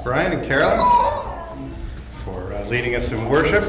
Brian and Carolyn for leading us in worship.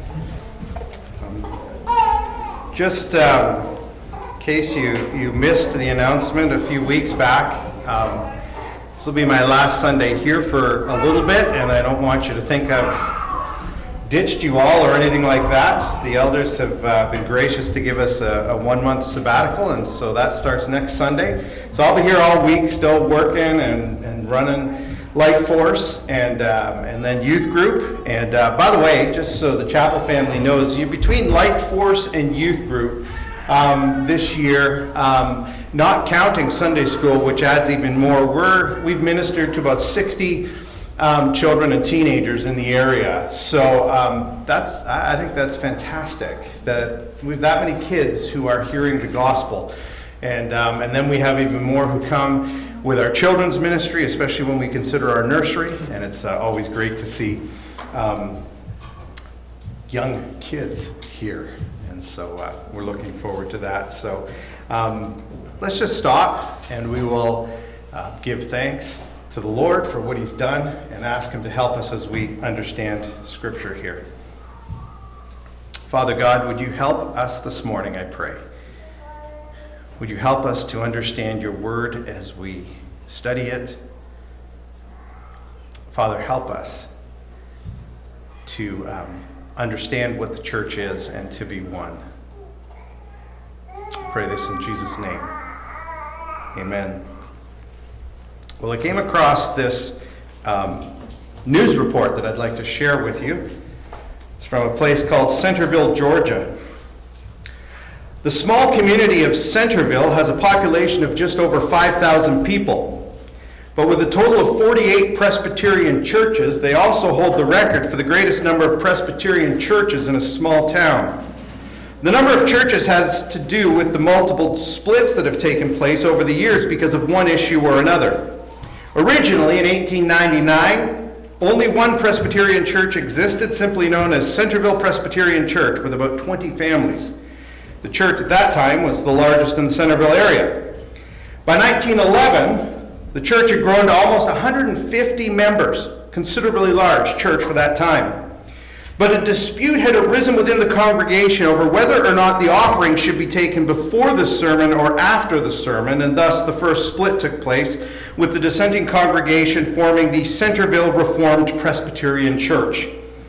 Just in case you missed the announcement a few weeks back, this will be my last Sunday here for a little bit, and I don't want you to think I've ditched you all or anything like that. The elders have been gracious to give us a 1-month sabbatical, and so that starts next Sunday. So I'll be here all week still working and running Light Force and then youth group. And by the way, just so the chapel family knows, between Light Force and youth group this year, not counting Sunday school, which adds even more, we've ministered to about 60 children and teenagers in the area. So I think that's fantastic that we have that many kids who are hearing the gospel. And then we have even more who come with our children's ministry, especially when we consider our nursery. And it's always great to see young kids here. And so we're looking forward to that. So let's just stop and we will give thanks to the Lord for what he's done and ask him to help us as we understand Scripture here. Father God, would you help us this morning, I pray. Would you help us to understand your word as we study it? Father, help us to understand what the church is and to be one. I pray this in Jesus' name. Amen. Well, I came across this news report that I'd like to share with you. It's from a place called Centerville, Georgia. The small community of Centerville has a population of just over 5,000 people. But with a total of 48 Presbyterian churches, they also hold the record for the greatest number of Presbyterian churches in a small town. The number of churches has to do with the multiple splits that have taken place over the years because of one issue or another. Originally, in 1899, only one Presbyterian church existed, simply known as Centerville Presbyterian Church, with about 20 families. The church at that time was the largest in the Centerville area. By 1911, the church had grown to almost 150 members, considerably large church for that time. But a dispute had arisen within the congregation over whether or not the offering should be taken before the sermon or after the sermon, and thus the first split took place, with the dissenting congregation forming the Centerville Reformed Presbyterian Church.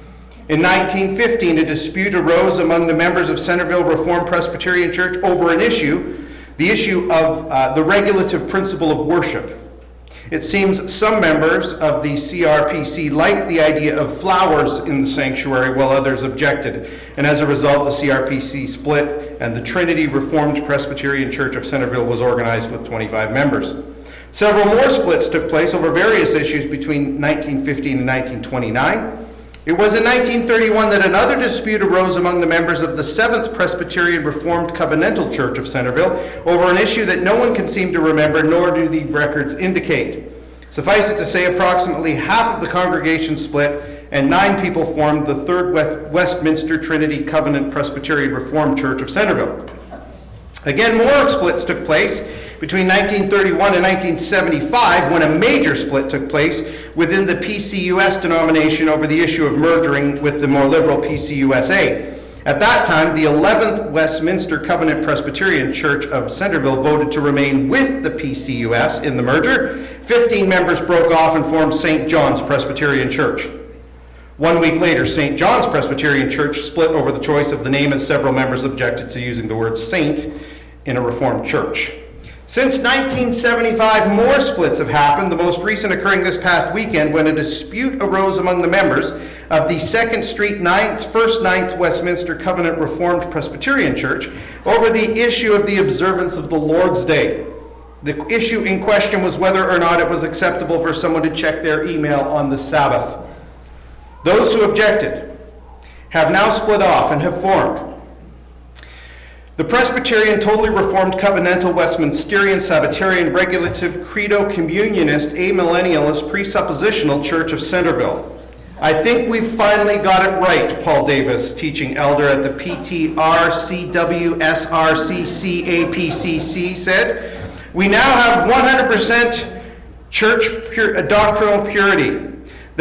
In 1915, a dispute arose among the members of Centerville Reformed Presbyterian Church over an issue, the issue of the regulative principle of worship. It seems some members of the CRPC liked the idea of flowers in the sanctuary while others objected. And as a result, the CRPC split and the Trinity Reformed Presbyterian Church of Centerville was organized with 25 members. Several more splits took place over various issues between 1915 and 1929. It was in 1931 that another dispute arose among the members of the 7th Presbyterian Reformed Covenantal Church of Centerville over an issue that no one can seem to remember, nor do the records indicate. Suffice it to say, approximately half of the congregation split, and 9 people formed the 3rd Westminster Trinity Covenant Presbyterian Reformed Church of Centerville. Again, more splits took place between 1931 and 1975, when a major split took place within the PCUS denomination over the issue of merging with the more liberal PCUSA. At that time, the 11th Westminster Covenant Presbyterian Church of Centerville voted to remain with the PCUS in the merger. 15 members broke off and formed St. John's Presbyterian Church. 1 week later, St. John's Presbyterian Church split over the choice of the name, as several members objected to using the word saint in a Reformed church. Since 1975, more splits have happened, the most recent occurring this past weekend when a dispute arose among the members of the 2nd Street 9th Westminster Covenant Reformed Presbyterian Church over the issue of the observance of the Lord's Day. The issue in question was whether or not it was acceptable for someone to check their email on the Sabbath. Those who objected have now split off and have formed the Presbyterian, Totally Reformed, Covenantal, Westminsterian, Sabbatarian, Regulative, Credo, Communionist, Amillennialist, Presuppositional Church of Centerville. I think we've finally got it right, Paul Davis, teaching elder at the PTRCWSRCCAPCC, said. We now have 100% church doctrinal purity. The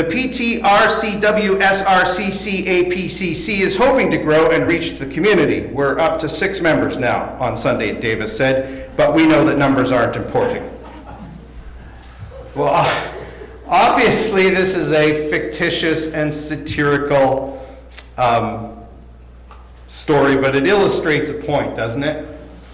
PTRCWSRCCAPCC is hoping to grow and reach the community. We're up to 6 members now on Sunday, Davis said, but we know that numbers aren't important. Well, obviously this is a fictitious and satirical story, but it illustrates a point, doesn't it?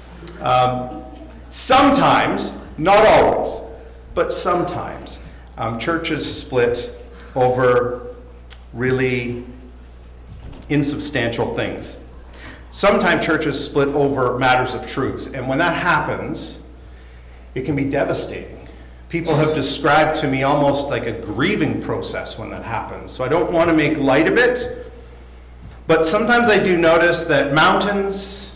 Sometimes, not always, but sometimes, churches split over really insubstantial things. Sometimes churches split over matters of truth, and when that happens, it can be devastating. People have described to me almost like a grieving process when that happens, so I don't want to make light of it, but sometimes I do notice that mountains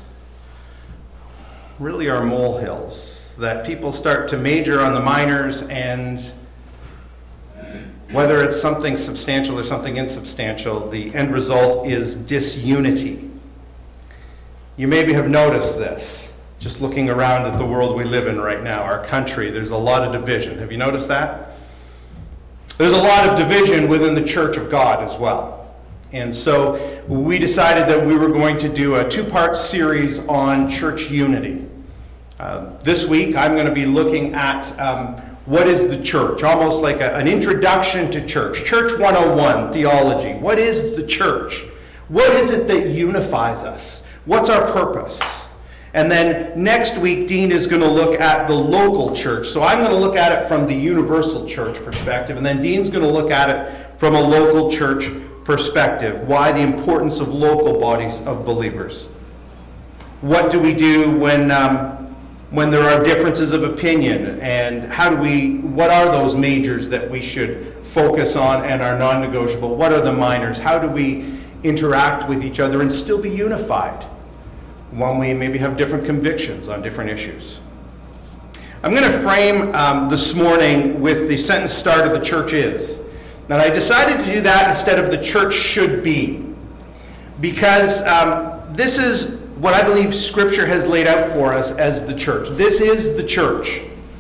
really are molehills, that people start to major on the minors, and whether it's something substantial or something insubstantial, the end result is disunity. You maybe have noticed this, just looking around at the world we live in right now, our country. There's a lot of division. Have you noticed that? There's a lot of division within the Church of God as well. And so we decided that we were going to do a 2-part series on church unity. This week I'm going to be looking at what is the church? Almost like an introduction to church. Church 101, theology. What is the church? What is it that unifies us? What's our purpose? And then next week, Dean is going to look at the local church. So I'm going to look at it from the universal church perspective, and then Dean's going to look at it from a local church perspective. Why the importance of local bodies of believers? What do we do when there are differences of opinion, and what are those majors that we should focus on and are non-negotiable? What are the minors? How do we interact with each other and still be unified when we maybe have different convictions on different issues? I'm going to frame this morning with the sentence start of the church is. And I decided to do that instead of the church should be, because this is what I believe Scripture has laid out for us as the church. This is the church.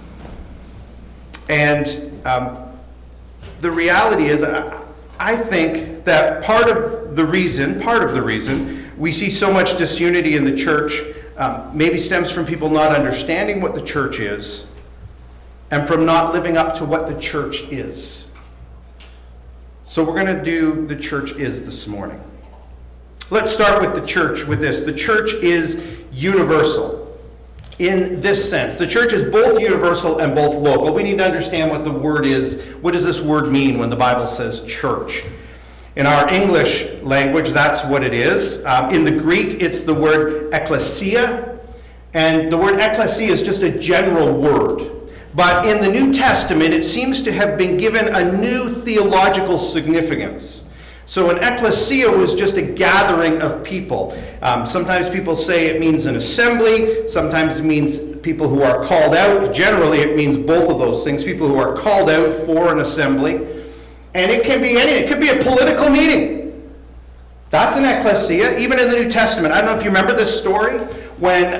And the reality is, I think that part of the reason we see so much disunity in the church maybe stems from people not understanding what the church is and from not living up to what the church is. So we're going to do the church is this morning. Let's start with the church with this. The church is universal in this sense. The church is both universal and both local. We need to understand what the word is. What does this word mean when the Bible says church? In our English language, that's what it is. In the Greek, it's the word ekklesia. And the word ekklesia is just a general word. But in the New Testament, it seems to have been given a new theological significance. So an ecclesia was just a gathering of people. Sometimes people say it means an assembly. Sometimes it means people who are called out. Generally, it means both of those things. People who are called out for an assembly. And it can be anything. It could be a political meeting. That's an ecclesia, even in the New Testament. I don't know if you remember this story when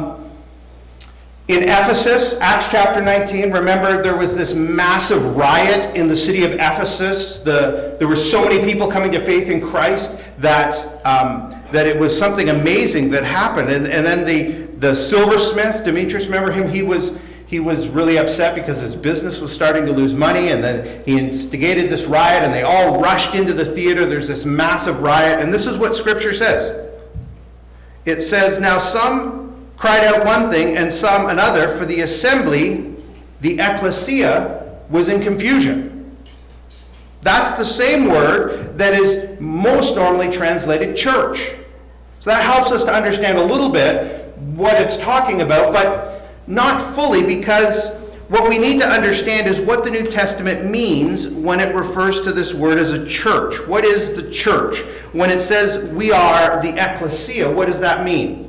in Ephesus, Acts chapter 19, remember there was this massive riot in the city of Ephesus. There were so many people coming to faith in Christ that it was something amazing that happened. And then the silversmith, Demetrius, remember him? He was really upset because his business was starting to lose money, and then he instigated this riot, and they all rushed into the theater. There's this massive riot, and this is what Scripture says. It says, now some cried out one thing and some another, for the assembly, the ecclesia, was in confusion. That's the same word that is most normally translated church. So that helps us to understand a little bit what it's talking about, but not fully, because what we need to understand is what the New Testament means when it refers to this word as a church. What is the church? When it says we are the ecclesia, what does that mean?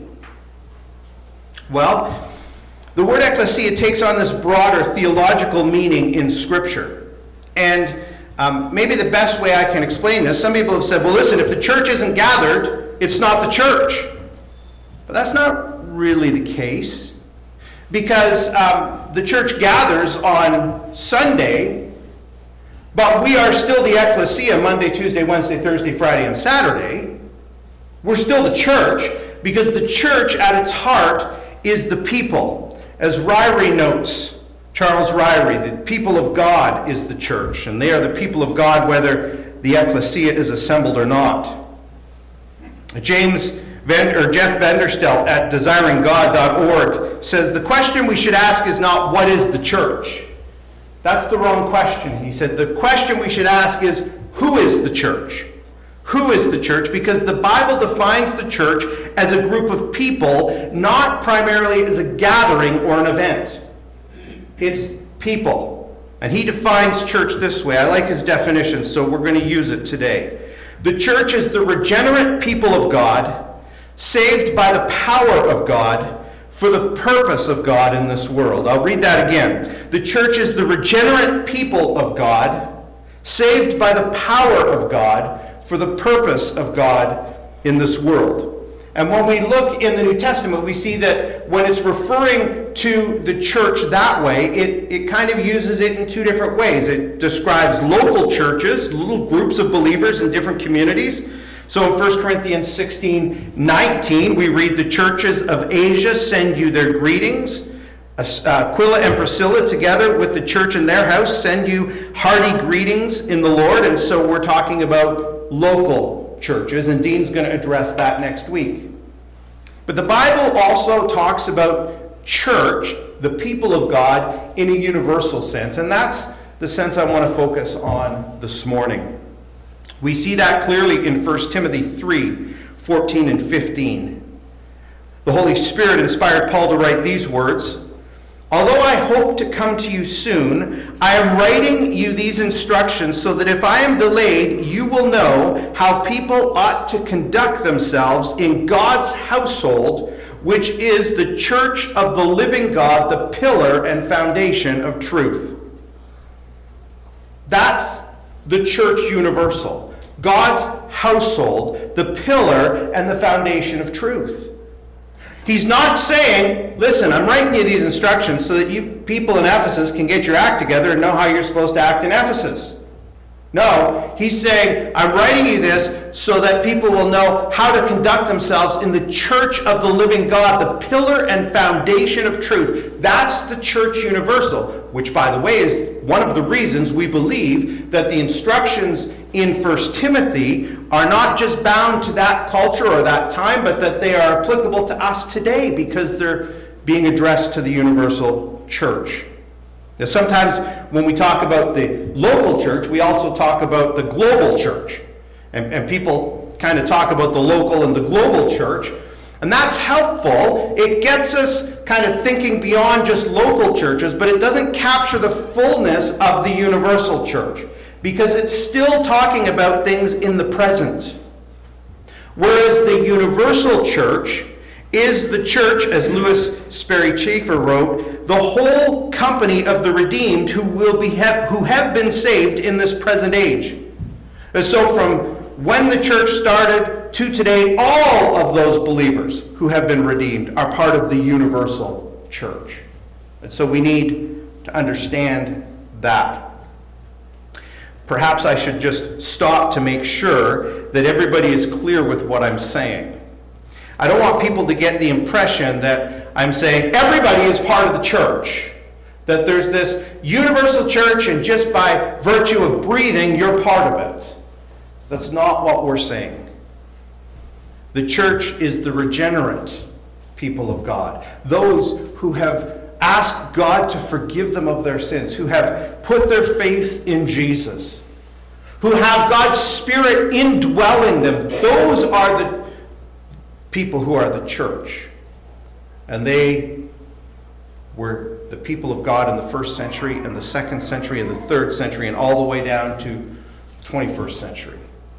Well, the word ecclesia takes on this broader theological meaning in Scripture. And maybe the best way I can explain this, some people have said, well, listen, if the church isn't gathered, it's not the church. But that's not really the case, because the church gathers on Sunday, But we are still the ecclesia Monday, Tuesday, Wednesday, Thursday, Friday, and Saturday. We're still the church, because the church at its heart is the people. As Ryrie notes, Charles Ryrie, the people of God is the church, and they are the people of God whether the ecclesia is assembled or not. Jeff Vanderstelt at desiringgod.org says the question we should ask is not what is the church? That's the wrong question. He said the question we should ask is who is the church? Who is the church? Because the Bible defines the church as a group of people, not primarily as a gathering or an event. It's people. And he defines church this way. I like his definition, so we're going to use it today. The church is the regenerate people of God, saved by the power of God, for the purpose of God in this world. I'll read that again. The church is the regenerate people of God, saved by the power of God, for the purpose of God in this world. And when we look in the New Testament, we see that when it's referring to the church that way, it kind of uses it in two different ways. It describes local churches, little groups of believers in different communities. So in 1 Corinthians 16:19, we read, the churches of Asia send you their greetings. Aquila and Priscilla, together with the church in their house, send you hearty greetings in the Lord. And so we're talking about local churches, and Dean's going to address that next week. But the Bible also talks about church, the people of God, in a universal sense, and that's the sense I want to focus on this morning. We see that clearly in 1 Timothy 3:14 and 15. The Holy Spirit inspired Paul to write these words, although I hope to come to you soon, I am writing you these instructions so that if I am delayed, you will know how people ought to conduct themselves in God's household, which is the church of the living God, the pillar and foundation of truth. That's the church universal. God's household, the pillar and the foundation of truth. He's not saying, listen, I'm writing you these instructions so that you people in Ephesus can get your act together and know how you're supposed to act in Ephesus. No, he's saying, I'm writing you this so that people will know how to conduct themselves in the church of the living God, the pillar and foundation of truth. That's the church universal, which, by the way, is one of the reasons we believe that the instructions in 1 Timothy are not just bound to that culture or that time, but that they are applicable to us today because they're being addressed to the universal church. Now, sometimes when we talk about the local church, we also talk about the global church. And people kind of talk about the local and the global church. And that's helpful. It gets us kind of thinking beyond just local churches, but it doesn't capture the fullness of the universal church because it's still talking about things in the present. Whereas the universal church is the church, as Lewis Sperry Chafer wrote, the whole company of the redeemed who have been saved in this present age. And so from when the church started to today, all of those believers who have been redeemed are part of the universal church. And so we need to understand that. Perhaps I should just stop to make sure that everybody is clear with what I'm saying. I don't want people to get the impression that I'm saying everybody is part of the church, that there's this universal church and just by virtue of breathing, you're part of it. That's not what we're saying. The church is the regenerate people of God, those who have asked God to forgive them of their sins, who have put their faith in Jesus, who have God's Spirit indwelling them. Those are the people who are the church. And they were the people of God in the first century and the second century and the third century and all the way down to the 21st century.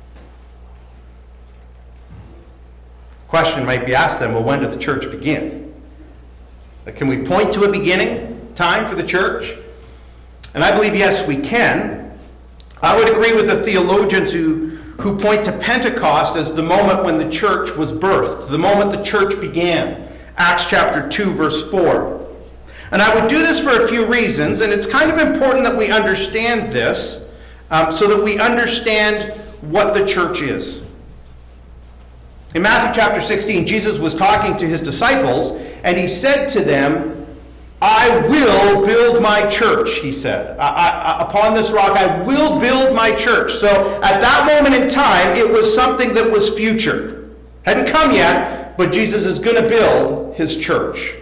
Question might be asked then, well, when did the church begin? Can we point to a beginning time for the church? And I believe, yes, we can. I would agree with the theologians who point to Pentecost as the moment when the church was birthed, the moment the church began. Acts chapter 2, verse 4. And I would do this for a few reasons, and it's kind of important that we understand this so that we understand what the church is. In Matthew chapter 16, Jesus was talking to his disciples, and he said to them, I will build my church, he said. Upon this rock, I will build my church. So at that moment in time, it was something that was future. Hadn't come yet, but Jesus is going to build his church.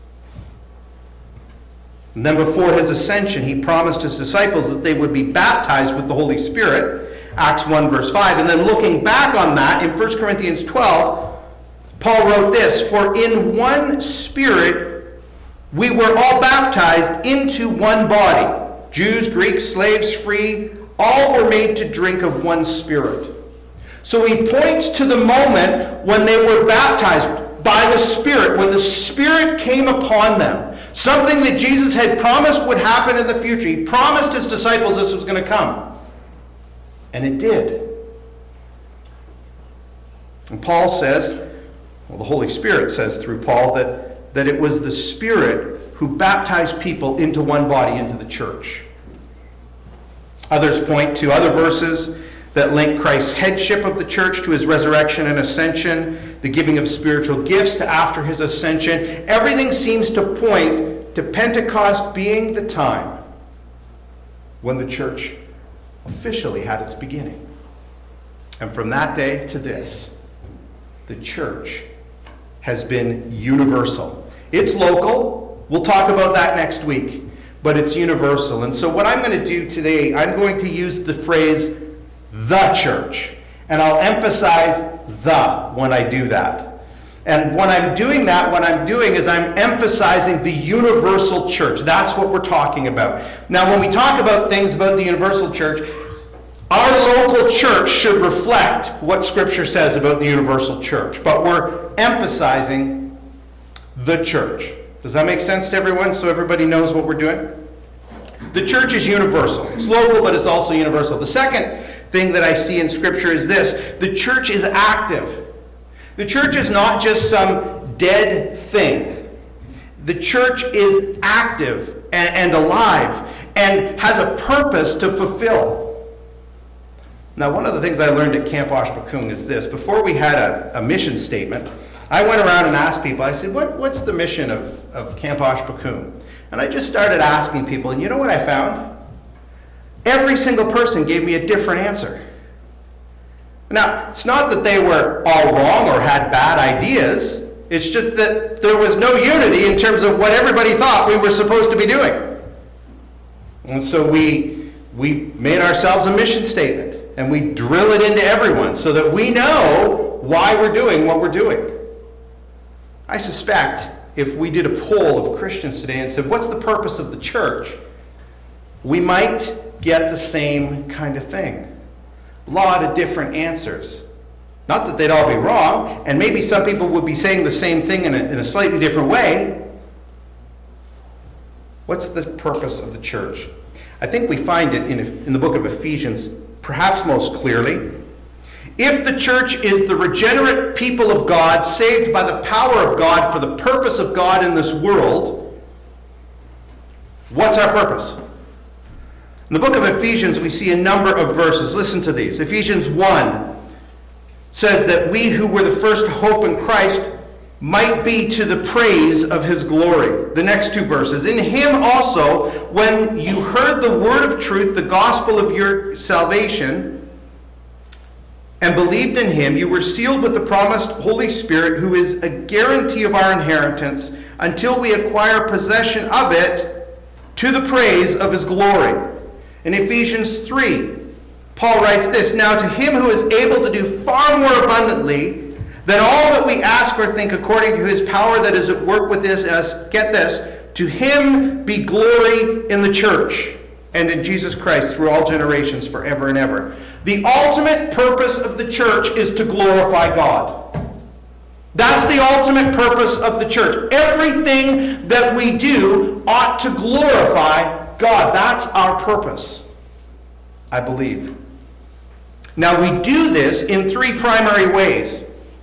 And then before his ascension, he promised his disciples that they would be baptized with the Holy Spirit, Acts 1 verse 5. And then looking back on that, in 1 Corinthians 12, Paul wrote this, for in one Spirit we were all baptized into one body. Jews, Greeks, slaves, free, all were made to drink of one Spirit. So he points to the moment when they were baptized by the Spirit, when the Spirit came upon them. Something that Jesus had promised would happen in the future. He promised his disciples this was going to come. And it did. And Paul says, well, the Holy Spirit says through Paul that it was the Spirit who baptized people into one body, into the church. Others point to other verses that link Christ's headship of the church to his resurrection and ascension, the giving of spiritual gifts to after his ascension. Everything seems to point to Pentecost being the time when the church officially had its beginning. And from that day to this, the church has been universal. It's local. We'll talk about that next week. But it's universal. And so what I'm going to do today, I'm going to use the phrase, the church. And I'll emphasize the when I do that. And when I'm doing that, what I'm doing is I'm emphasizing the universal church. That's what we're talking about. Now, when we talk about things about the universal church, our local church should reflect what Scripture says about the universal church. But we're emphasizing the church. Does that make sense to everyone, so everybody knows what we're doing? The church is universal. It's local, but it's also universal. The second thing that I see in Scripture is this. The church is active. The church is not just some dead thing. The church is active and alive and has a purpose to fulfill. Now, one of the things I learned at Camp Oshpakung is this. Before we had a mission statement, I went around and asked people, I said, what's the mission of Camp Oshpakung? And I just started asking people, and you know what I found? Every single person gave me a different answer. Now, it's not that they were all wrong or had bad ideas. It's just that there was no unity in terms of what everybody thought we were supposed to be doing. And so we made ourselves a mission statement, and we drill it into everyone so that we know why we're doing what we're doing. I suspect if we did a poll of Christians today and said, what's the purpose of the church? We might get the same kind of thing. A lot of different answers. Not that they'd all be wrong, and maybe some people would be saying the same thing in a slightly different way. What's the purpose of the church? I think we find it in the book of Ephesians perhaps most clearly. If the church is the regenerate people of God, saved by the power of God for the purpose of God in this world, what's our purpose? In the book of Ephesians, we see a number of verses. Listen to these. Ephesians 1 says that we who were the first to hope in Christ might be to the praise of his glory. The next two verses. In him also, when you heard the word of truth, the gospel of your salvation, and believed in him, you were sealed with the promised Holy Spirit, who is a guarantee of our inheritance until we acquire possession of it to the praise of his glory. In Ephesians 3, Paul writes this, now to him who is able to do far more abundantly than all that we ask or think according to his power that is at work within us, get this, to him be glory in the church and in Jesus Christ through all generations forever and ever. The ultimate purpose of the church is to glorify God. That's the ultimate purpose of the church. Everything that we do ought to glorify God. That's our purpose, I believe. Now, we do this in three primary ways.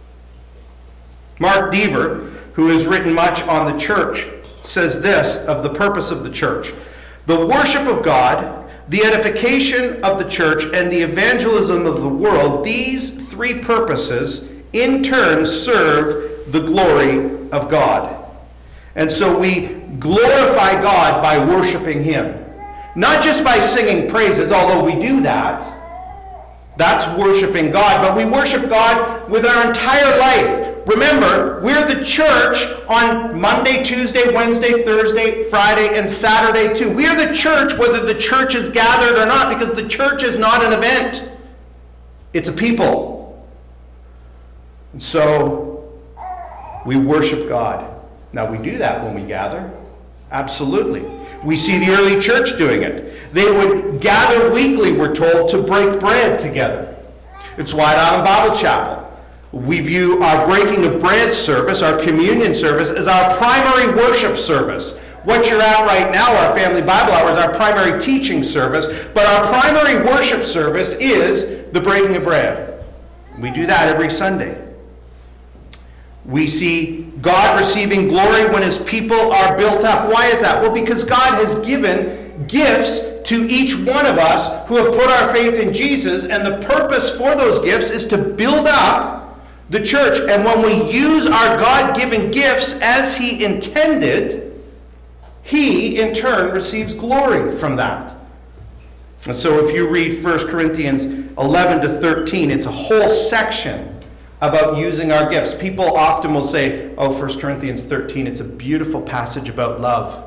Mark Dever, who has written much on the church, says this of the purpose of the church. The worship of God, the edification of the church, and the evangelism of the world, these three purposes in turn serve the glory of God. And so we glorify God by worshiping Him. Not just by singing praises, although we do that. That's worshiping God. But we worship God with our entire life. Remember, we're the church on Monday, Tuesday, Wednesday, Thursday, Friday, and Saturday too. We are the church whether the church is gathered or not, because the church is not an event. It's a people. And so we worship God. Now, we do that when we gather. Absolutely. We see the early church doing it. They would gather weekly, we're told, to break bread together. It's White Island Bible Chapel. We view our breaking of bread service, our communion service, as our primary worship service. What you're at right now, our family Bible hour, is our primary teaching service. But our primary worship service is the breaking of bread. We do that every Sunday. We see God receiving glory when His people are built up. Why is that? Well, because God has given gifts to each one of us who have put our faith in Jesus, and the purpose for those gifts is to build up the church. And when we use our God-given gifts as He intended, He, in turn, receives glory from that. And so if you read 1 Corinthians 11 to 13, it's a whole section about using our gifts. People often will say, oh, 1 Corinthians 13, it's a beautiful passage about love.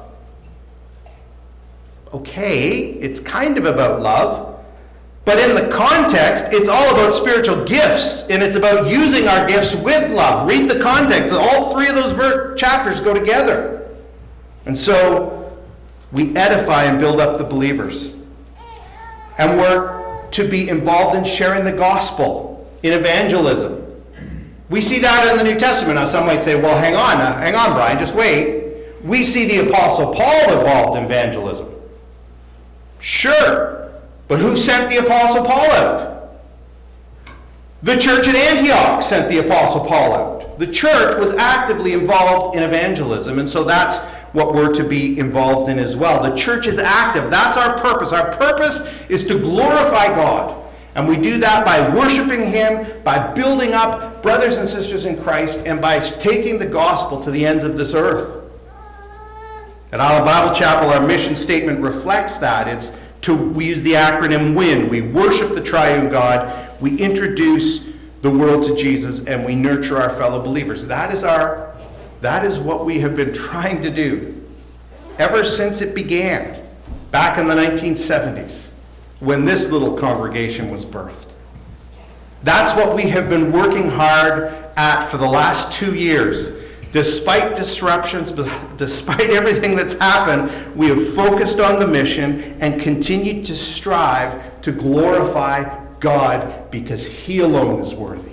Okay, it's kind of about love, but in the context, it's all about spiritual gifts, and it's about using our gifts with love. Read the context. All three of those chapters go together. And so we edify and build up the believers. And we're to be involved in sharing the gospel, in evangelism. We see that in the New Testament. Now, some might say, well, hang on, Brian, just wait. We see the Apostle Paul involved in evangelism. Sure, but who sent the Apostle Paul out? The church at Antioch sent the Apostle Paul out. The church was actively involved in evangelism, and so that's what we're to be involved in as well. The church is active. That's our purpose. Our purpose is to glorify God. And we do that by worshiping Him, by building up brothers and sisters in Christ, and by taking the gospel to the ends of this earth. At Island Bible Chapel, our mission statement reflects that. We use the acronym WIN. We worship the triune God, we introduce the world to Jesus, and we nurture our fellow believers. That is what we have been trying to do ever since it began, back in the 1970s. When this little congregation was birthed. That's what we have been working hard at for the last 2 years. Despite disruptions, despite everything that's happened, we have focused on the mission and continued to strive to glorify God because He alone is worthy.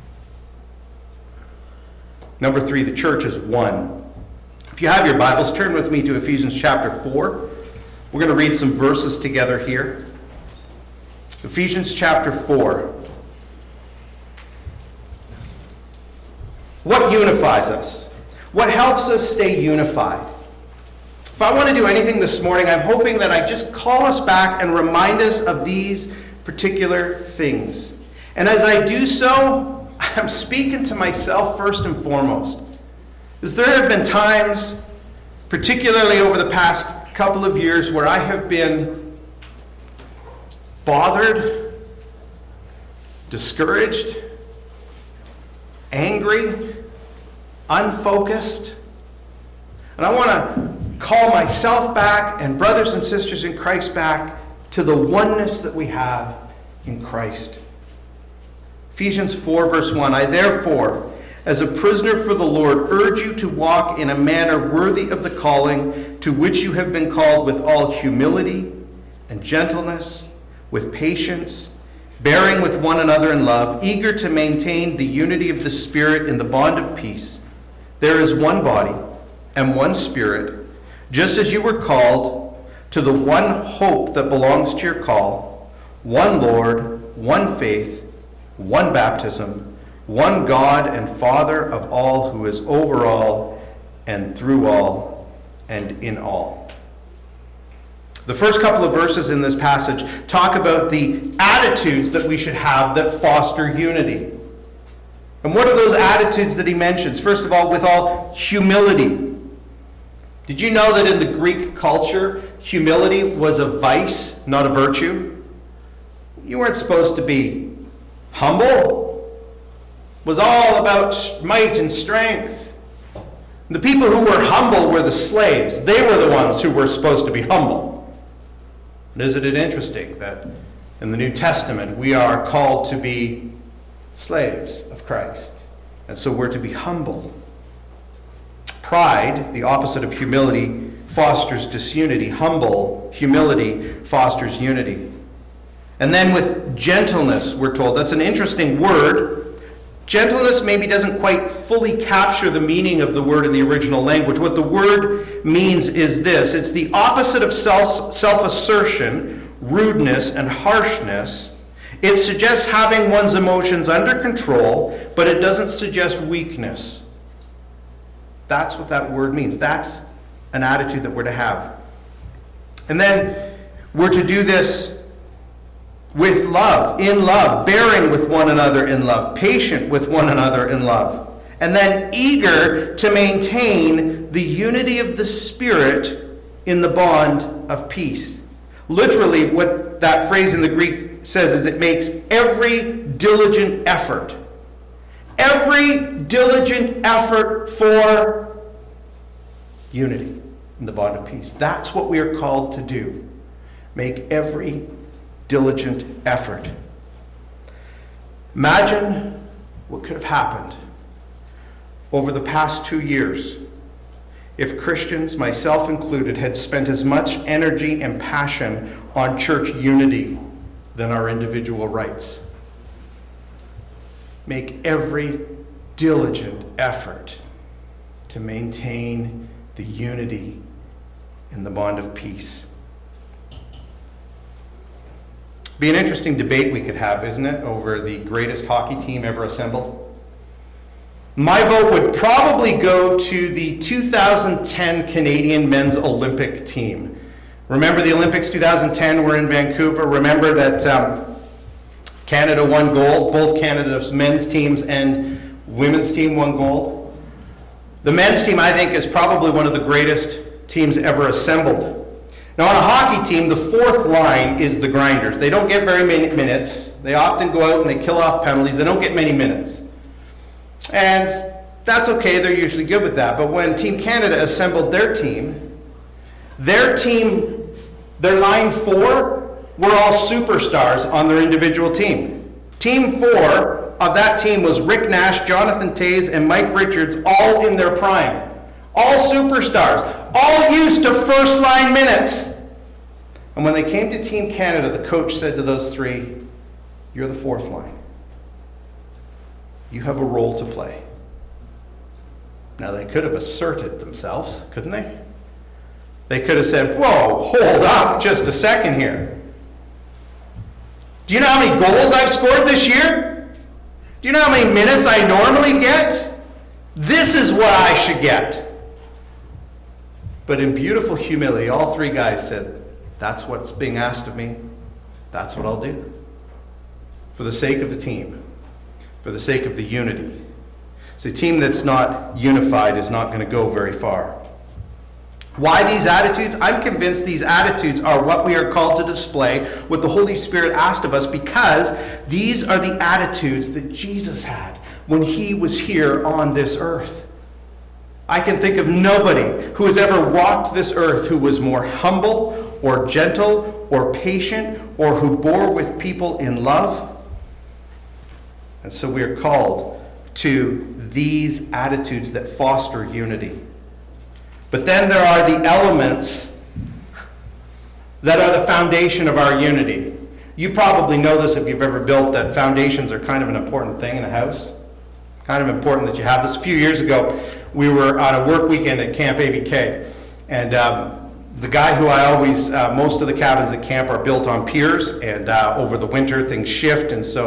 Number 3, the church is one. If you have your Bibles, turn with me to Ephesians chapter 4. We're going to read some verses together here. Ephesians chapter 4. What unifies us? What helps us stay unified? If I want to do anything this morning, I'm hoping that I just call us back and remind us of these particular things. And as I do so, I'm speaking to myself first and foremost. Because there have been times, particularly over the past couple of years, where I have been bothered, discouraged, angry, unfocused. And I want to call myself back and brothers and sisters in Christ back to the oneness that we have in Christ. Ephesians 4 verse 1, I therefore, as a prisoner for the Lord, urge you to walk in a manner worthy of the calling to which you have been called, with all humility and gentleness, with patience, bearing with one another in love, eager to maintain the unity of the Spirit in the bond of peace. There is one body and one Spirit, just as you were called to the one hope that belongs to your call, one Lord, one faith, one baptism, one God and Father of all, who is over all and through all and in all. The first couple of verses in this passage talk about the attitudes that we should have that foster unity. And what are those attitudes that he mentions? First of all, with all humility. Did you know that in the Greek culture, humility was a vice, not a virtue? You weren't supposed to be humble. It was all about might and strength. The people who were humble were the slaves. They were the ones who were supposed to be humble. And isn't it interesting that in the New Testament we are called to be slaves of Christ? And so we're to be humble. Pride, the opposite of humility, fosters disunity. Humble humility fosters unity. And then with gentleness, we're told. That's an interesting word. Gentleness maybe doesn't quite fully capture the meaning of the word in the original language. What the word means is this. It's the opposite of self-assertion, rudeness, and harshness. It suggests having one's emotions under control, but it doesn't suggest weakness. That's what that word means. That's an attitude that we're to have. And then we're to do this with love, in love, bearing with one another in love, patient with one another in love, and then eager to maintain the unity of the Spirit in the bond of peace. Literally, what that phrase in the Greek says is it makes every diligent effort for unity in the bond of peace. That's what we are called to do. Make every diligent effort. Imagine what could have happened over the past 2 years if Christians, myself included, had spent as much energy and passion on church unity than our individual rights. Make every diligent effort to maintain the unity in the bond of peace. Be an interesting debate we could have, isn't it, over the greatest hockey team ever assembled? My vote would probably go to the 2010 Canadian men's Olympic team. Remember the Olympics 2010 were in Vancouver? Remember that Canada won gold. Both Canada's men's teams and women's team won gold. The men's team, I think, is probably one of the greatest teams ever assembled. Now, on a hockey team, the fourth line is the grinders. They don't get very many minutes. They often go out and they kill off penalties. They don't get many minutes. And that's okay. They're usually good with that. But when Team Canada assembled their line four were all superstars on their individual team. Team four of that team was Rick Nash, Jonathan Toews, and Mike Richards, all in their prime. All superstars, all used to first line minutes. And when they came to Team Canada, the coach said to those three, "You're the fourth line. You have a role to play." Now, they could have asserted themselves, couldn't they? They could have said, "Whoa, hold up just a second here. Do you know how many goals I've scored this year? Do you know how many minutes I normally get? This is what I should get." But in beautiful humility, all three guys said, "That's what's being asked of me. That's what I'll do. For the sake of the team, for the sake of the unity." See, a team that's not unified is not going to go very far. Why these attitudes? I'm convinced these attitudes are what we are called to display, what the Holy Spirit asked of us, because these are the attitudes that Jesus had when he was here on this earth. I can think of nobody who has ever walked this earth who was more humble or gentle or patient or who bore with people in love. And so we are called to these attitudes that foster unity. But then there are the elements that are the foundation of our unity. You probably know this if you've ever built, that foundations are kind of an important thing in a house. Kind of important that you have this. A few years ago, we were on a work weekend at Camp ABK. And the guy who I always, most of the cabins at camp are built on piers. And over the winter, things shift. And so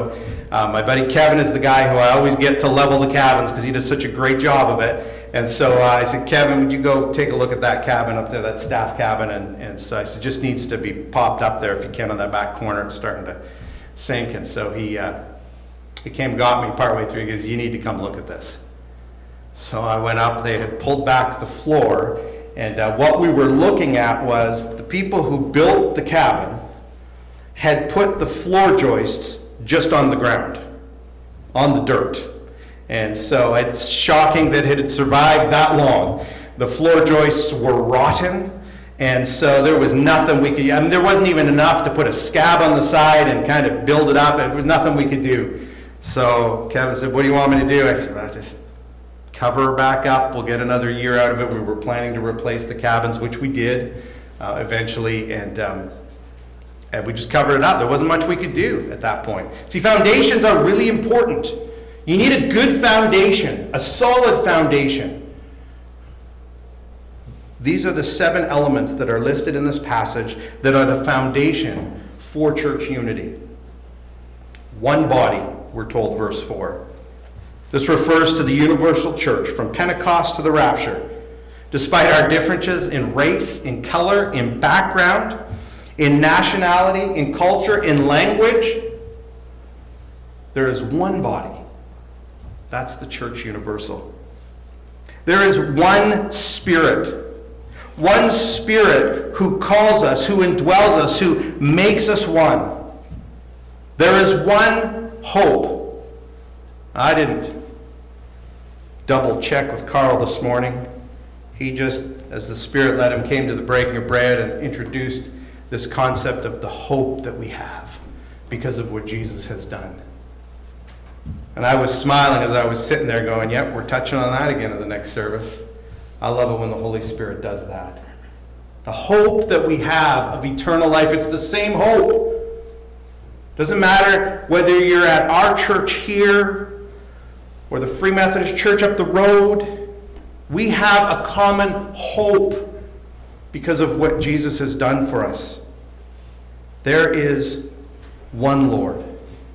My buddy Kevin is the guy who I always get to level the cabins because he does such a great job of it. And so I said, Kevin, would you go take a look at that cabin up there, that staff cabin? And so I said, just needs to be popped up there if you can on that back corner. It's starting to sink. And so he came and got me partway through. He goes, you need to come look at this. So I went up. They had pulled back the floor. And what we were looking at was the people who built the cabin had put the floor joists just on the ground, on the dirt. And so it's shocking that it had survived that long. The floor joists were rotten, and so there was nothing we could, there wasn't even enough to put a scab on the side and kind of build it up. There was nothing we could do. So Kevin said, what do you want me to do? I said, well, just cover her back up. We'll get another year out of it. We were planning to replace the cabins, which we did eventually, and we just covered it up. There wasn't much we could do at that point. See, foundations are really important. You need a good foundation, a solid foundation. These are the 7 elements that are listed in this passage that are the foundation for church unity. One body, we're told, verse 4. This refers to the universal church from Pentecost to the rapture. Despite our differences in race, in color, in background, in nationality, in culture, in language, there is one body. That's the church universal. There is one Spirit. One Spirit who calls us, who indwells us, who makes us one. There is one hope. I didn't double check with Carl this morning. He just, as the Spirit led him, came to the breaking of bread and introduced this concept of the hope that we have because of what Jesus has done. And I was smiling as I was sitting there going, yep, we're touching on that again in the next service. I love it when the Holy Spirit does that. The hope that we have of eternal life, it's the same hope. Doesn't matter whether you're at our church here or the Free Methodist Church up the road. We have a common hope because of what Jesus has done for us. There is one Lord.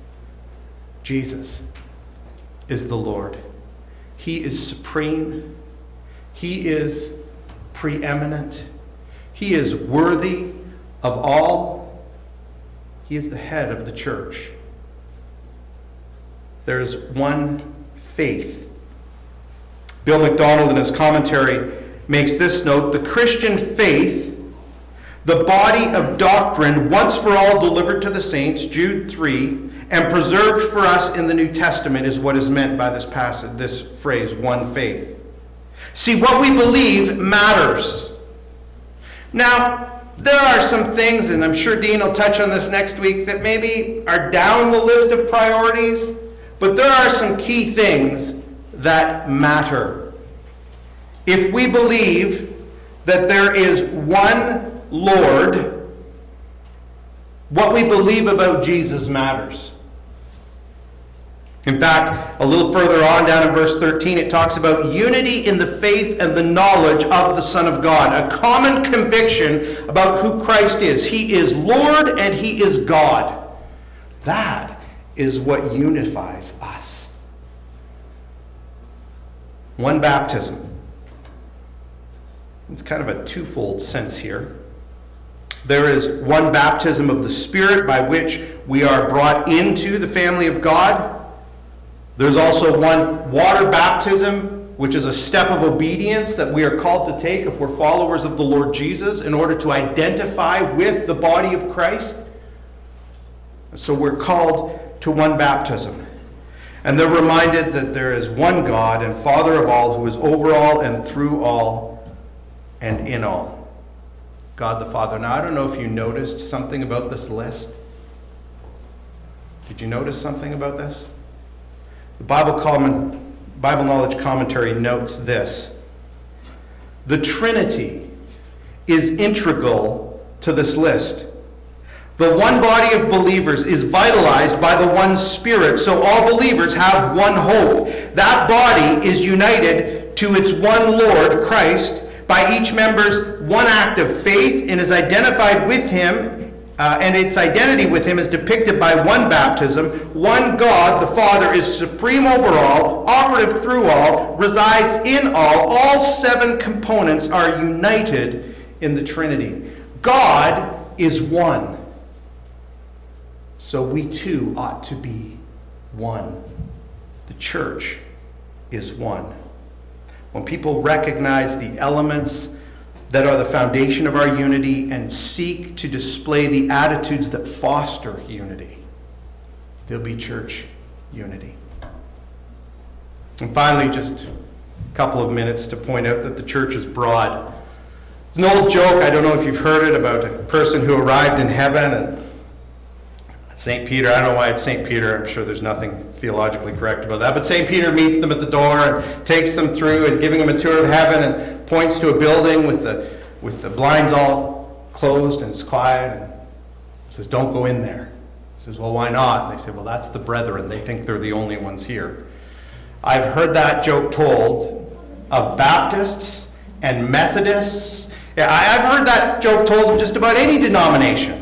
Jesus is the Lord. He is supreme. He is preeminent. He is worthy of all. He is the head of the church. There is one faith. Bill MacDonald in his commentary makes this note: the Christian faith, the body of doctrine once for all delivered to the saints, Jude 3, and preserved for us in the New Testament, is what is meant by this passage, this phrase, one faith. See, what we believe matters. Now, there are some things, and I'm sure Dean will touch on this next week, that maybe are down the list of priorities, but there are some key things that matter. If we believe that there is one Lord, what we believe about Jesus matters. In fact, a little further on down in verse 13, it talks about unity in the faith and the knowledge of the Son of God. A common conviction about who Christ is. He is Lord and He is God. That is what unifies us. One baptism. It's kind of a twofold sense here. There is one baptism of the Spirit by which we are brought into the family of God. There's also one water baptism, which is a step of obedience that we are called to take if we're followers of the Lord Jesus in order to identify with the body of Christ. So we're called to one baptism. And they're reminded that there is one God and Father of all, who is over all and through all and in all. God the Father. Now, I don't know if you noticed something about this list. Did you notice something about this? The Bible Knowledge Commentary notes this: the Trinity is integral to this list. The one body of believers is vitalized by the one Spirit, so all believers have one hope. That body is united to its one Lord, Christ, by each member's one act of faith, and is identified with Him and its identity with him is depicted by one baptism. One God, the Father, is supreme over all, operative through all, resides in all. All 7 components are united in the Trinity. God is one. So we too ought to be one. The church is one. When people recognize the elements that are the foundation of our unity and seek to display the attitudes that foster unity, there'll be church unity. And finally, just a couple of minutes to point out that the church is broad. It's an old joke, I don't know if you've heard it, about a person who arrived in heaven and St. Peter, I don't know why it's St. Peter, I'm sure there's nothing theologically correct about that, but St. Peter meets them at the door and takes them through and giving them a tour of heaven and points to a building with the blinds all closed and it's quiet and says, "Don't go in there." He says, "Well, why not?" And they say, "Well, that's the brethren. They think they're the only ones here." I've heard that joke told of Baptists and Methodists. Yeah, I've heard that joke told of just about any denomination.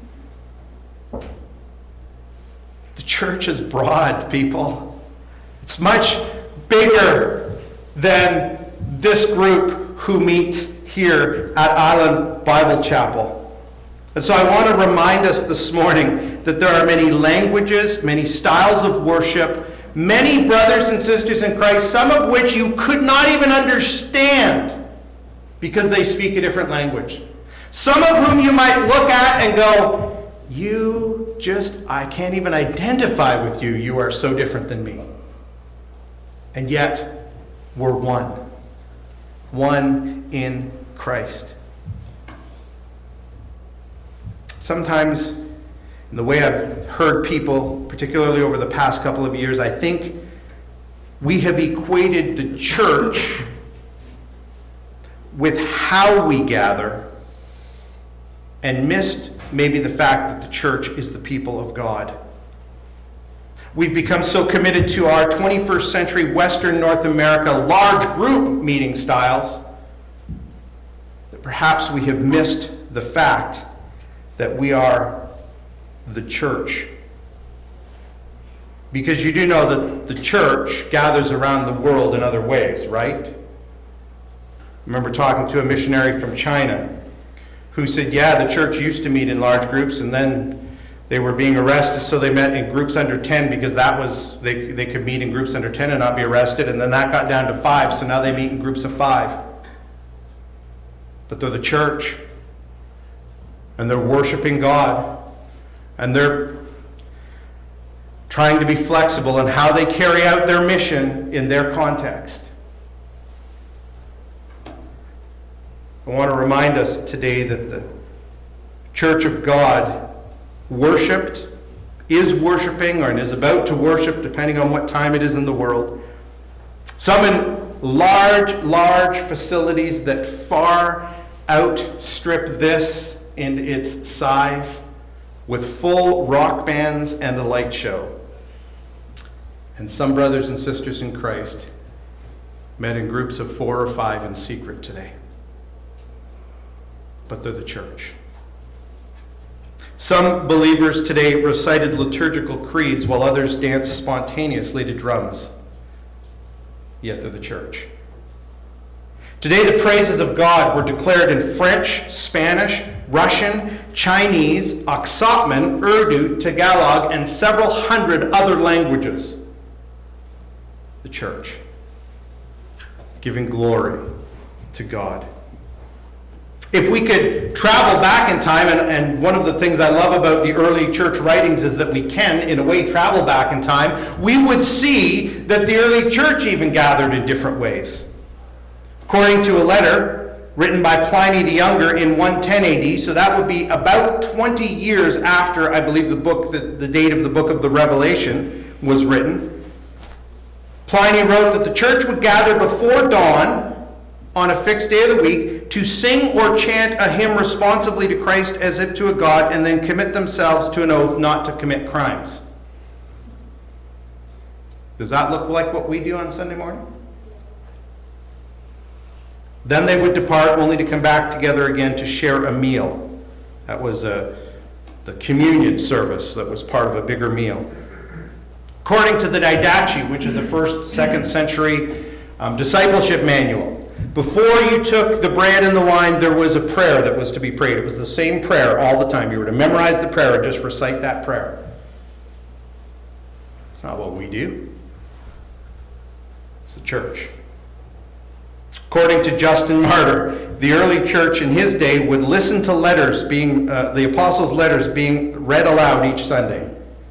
The church is broad, people. It's much bigger than this group who meets here at Island Bible Chapel. And so I want to remind us this morning that there are many languages, many styles of worship, many brothers and sisters in Christ, some of which you could not even understand because they speak a different language. Some of whom you might look at and go, I can't even identify with you. You are so different than me. And yet, we're one. One in Christ. Sometimes, in the way I've heard people, particularly over the past couple of years, I think we have equated the church with how we gather and missed maybe the fact that the church is the people of God. We've become so committed to our 21st century Western North America large group meeting styles that perhaps we have missed the fact that we are the church. Because you do know that the church gathers around the world in other ways, right? I remember talking to a missionary from China who said, yeah, the church used to meet in large groups, and then they were being arrested, so they met in groups under 10 because that was, they could meet in groups under 10 and not be arrested, and then that got down to 5, so now they meet in groups of 5. But they're the church, and they're worshiping God, and they're trying to be flexible in how they carry out their mission in their context. I want to remind us today that the Church of God worshipped, is worshiping, or is about to worship, depending on what time it is in the world. Some in large facilities that far outstrip this in its size, with full rock bands and a light show. And some brothers and sisters in Christ met in groups of 4 or 5 in secret today. But they're the church. Some believers today recited liturgical creeds while others danced spontaneously to drums. Yet they're the church. Today the praises of God were declared in French, Spanish, Russian, Chinese, Oksapmin, Urdu, Tagalog, and several hundred other languages. The church. Giving glory to God. If we could travel back in time, and one of the things I love about the early church writings is that we can, in a way, travel back in time, we would see that the early church even gathered in different ways. According to a letter written by Pliny the Younger in 110 AD, so that would be about 20 years after, I believe, the date of the book of the Revelation was written. Pliny wrote that the church would gather before dawn on a fixed day of the week to sing or chant a hymn responsively to Christ as if to a God, and then commit themselves to an oath not to commit crimes. Does that look like what we do on Sunday morning? Then they would depart only to come back together again to share a meal. That was a the communion service that was part of a bigger meal. According to the Didache, which is a 1st, 2nd century discipleship manual, before you took the bread and the wine, there was a prayer that was to be prayed. It was the same prayer all the time. You were to memorize the prayer and just recite that prayer. It's not what we do. It's the church. According to Justin Martyr, the early church in his day would listen to letters being, the apostles' letters being read aloud each Sunday.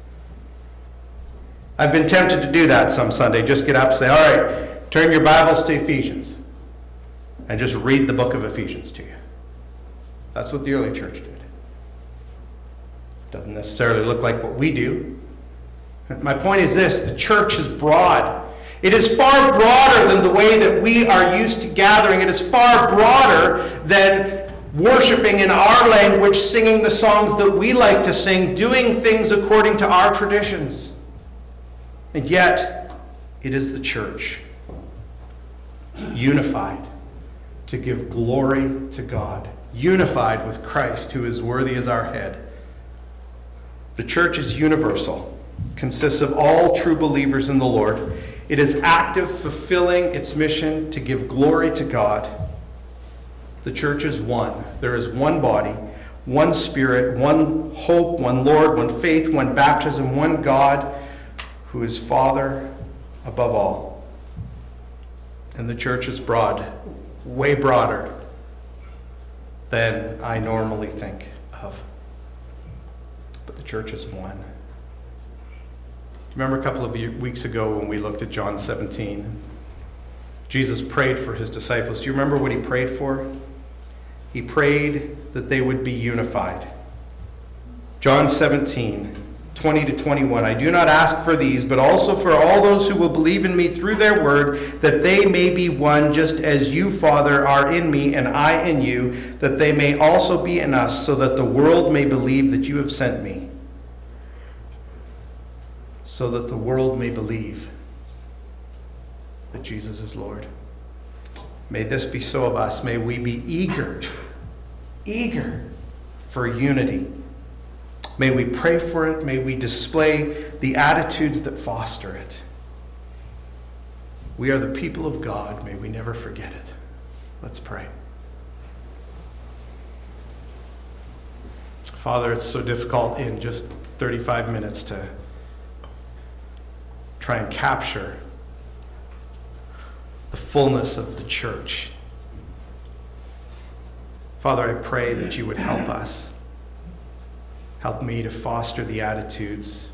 I've been tempted to do that some Sunday. Just get up and say, all right, turn your Bibles to Ephesians. And just read the book of Ephesians to you. That's what the early church did. Doesn't necessarily look like what we do. My point is this: the church is broad. It is far broader than the way that we are used to gathering. It is far broader than worshiping in our language, singing the songs that we like to sing, doing things according to our traditions. And yet, it is the church, unified to give glory to God, unified with Christ, who is worthy as our head. The church is universal, consists of all true believers in the Lord. It is active, fulfilling its mission to give glory to God. The church is one. There is one body, one Spirit, one hope, one Lord, one faith, one baptism, one God, who is Father above all. And the church is broad, way broader than I normally think of. But the church is one. Remember a couple of weeks ago when we looked at John 17? Jesus prayed for his disciples. Do you remember what he prayed for? He prayed that they would be unified. John 17, 20 to 21. I do not ask for these, but also for all those who will believe in me through their word, that they may be one, just as you, Father, are in me and I in you, that they may also be in us, so that the world may believe that you have sent me. So that the world may believe that Jesus is Lord. May this be so of us. May we be eager for unity. May we pray for it. May we display the attitudes that foster it. We are the people of God. May we never forget it. Let's pray. Father, it's so difficult in just 35 minutes to try and capture the fullness of the church. Father, I pray that you would help us. Help me to foster the attitudes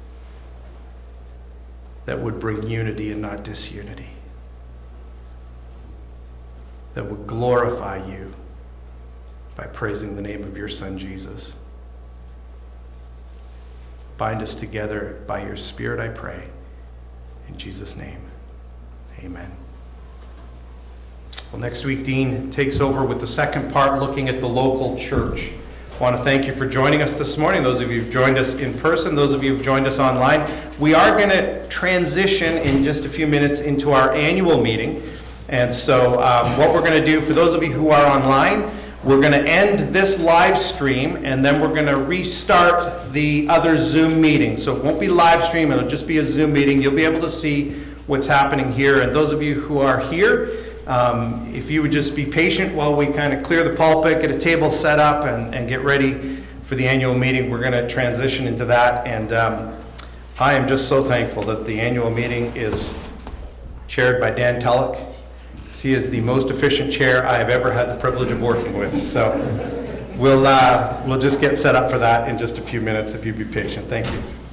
that would bring unity and not disunity. That would glorify you by praising the name of your Son, Jesus. Bind us together by your Spirit, I pray. In Jesus' name, amen. Well, next week, Dean takes over with the second part, looking at the local church. I want to thank you for joining us this morning. Those of you who've joined us in person, those of you who've joined us online. We are going to transition in just a few minutes into our annual meeting. And so what we're going to do, for those of you who are online, we're going to end this live stream, and then we're going to restart the other Zoom meeting. So it won't be live stream, it'll just be a Zoom meeting. You'll be able to see what's happening here. And those of you who are here, if you would just be patient while we kind of clear the pulpit, get a table set up, and get ready for the annual meeting. We're going to transition into that. And I am just so thankful that the annual meeting is chaired by Dan Tulloch. He is the most efficient chair I have ever had the privilege of working with. So we'll just get set up for that in just a few minutes if you'd be patient. Thank you.